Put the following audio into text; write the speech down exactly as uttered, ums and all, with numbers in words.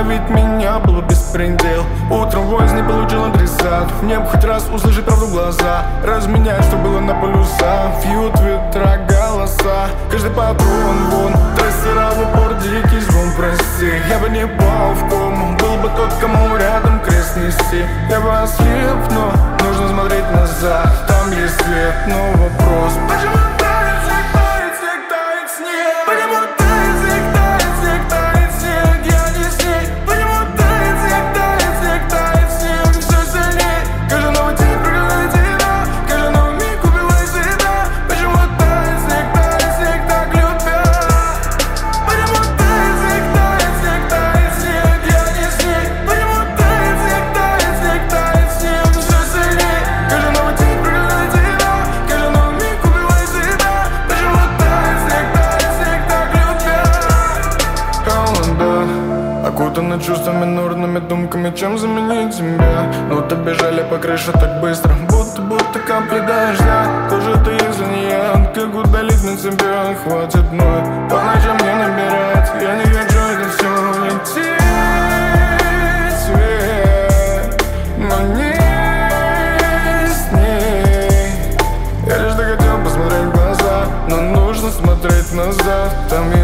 остановить меня было беспредел. Утром воин не получил адресат. Мне бы хоть раз услышать правду в глаза, разменять, что было на полюса. Фьют ветра голоса, каждый патрон вон. Трассера в упор, дикий звон, прости. Я бы не пал в кому, был бы тот, кому рядом крест нести. Я бы ослеп, но нужно смотреть назад. Там есть свет, но вопрос: почему тает снег, тает снег, тает снег? Почему тает снег, тает снег, тает снег? Я не снег. Почему тает снег, тает снег, тает снег? Все сильнее. Каждый новый день проклинает тебя, каждый новый миг убивает себя. Почему тает снег, тает снег, так любя? Почему тает снег, тает снег, тает снег? Я не снег. Почему тает снег, тает снег, тает снег? Все сильнее. Каждый новый день проклинает тебя, каждый новый миг убивает себя. Почему тает снег, тает снег, так любя? Холода окутаны чувствами, нурными думками, чем заменить тебя. Ну то бежали по крыше так быстро, будто, будто капли дождя. Кто же ты, если не я? Как удалить на тебя? Хватит мной по ночам не набирать. Я не хочу это все лететь свет, но не с ней. Я лишь хотел посмотреть в глаза, но нужно смотреть назад. Там